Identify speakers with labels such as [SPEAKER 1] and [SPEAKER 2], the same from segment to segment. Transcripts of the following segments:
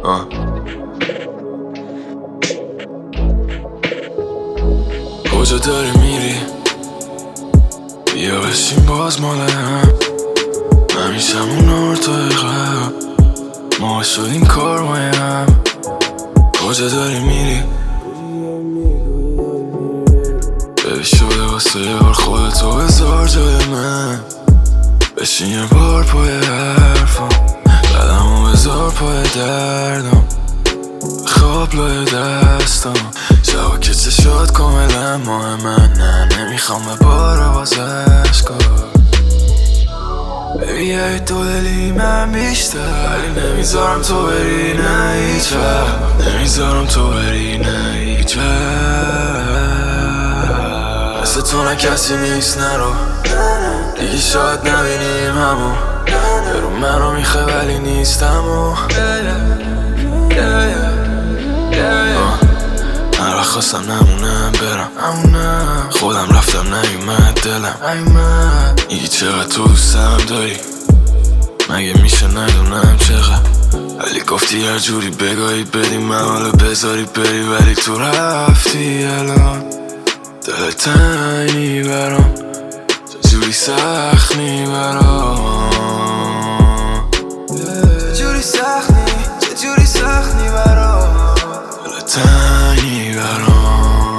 [SPEAKER 1] کجا داری میری؟ بیا بشین باز مال هم همیشه همون ارتای قبل ما شدیم کار هم. کجا داری میری؟ ببی شده واسه یار خودتو بذار جای من بشین یه بار پای حرفم قدمو بذار پای دردم خواب لای دستم شبا که چشات کاملا ماه من نه نمیخوام به باره باز عشقا ببی یه دو دلی من بیشتر ولی نمیذارم تو بری نه هیچ وقت نمیذارم تو بری نه هیچ وقت مثل تو نه کسی نیست نرو دیگه شاید نبینیم همو برو منو میخواه ولی نیستم و هر وقت خواستم نمونم برم خودم رفتم نیومد دلم میگی چقدر تو دوستم داری مگه میشه ندونم چقدر ولی گفتی هر جوری بگاهی بدی من حالا بذاری بری ولی تو رفتی الان دل تنگی برام چجوری سخت میبرام چجوری سخت میبرام دل تنگی برام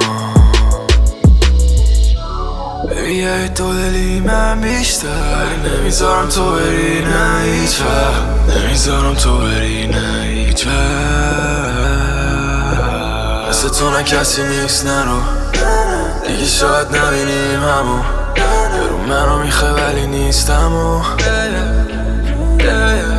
[SPEAKER 1] ببی یه دو دلی من بیشتر نمیذارم تو بری نه هیچ وقت نمیذارم تو بری نه هیچ وقت مثل تو نه کسی نیست نرو دیگه شاید نبینیم همو برو منو میخواه ولی نیستم و